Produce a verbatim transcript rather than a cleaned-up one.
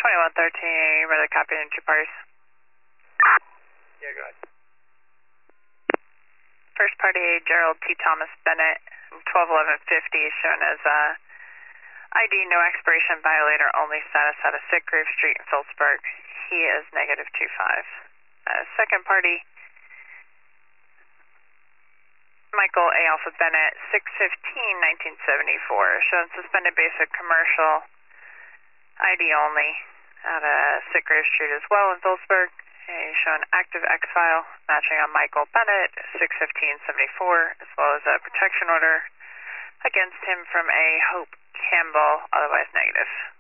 twenty-one thirteen, ready to copy in two parties. Yeah, go ahead. First party, Gerald T. Thomas Bennett, twelve eleven fifty, shown as uh, I D no expiration violator, only status out of Sitgrove Street in Phillipsburg. He is negative two five. Uh, second party, Michael A. Alpha Bennett, six fifteen nineteen seventy-four, shown suspended basic commercial, I D only, out of Sitgrove Street as well in Phillipsburg. He's shown active X file matching on Michael Bennett, six fifteen seventy-four, as well as a protection order against him from a Hope Campbell, otherwise negative.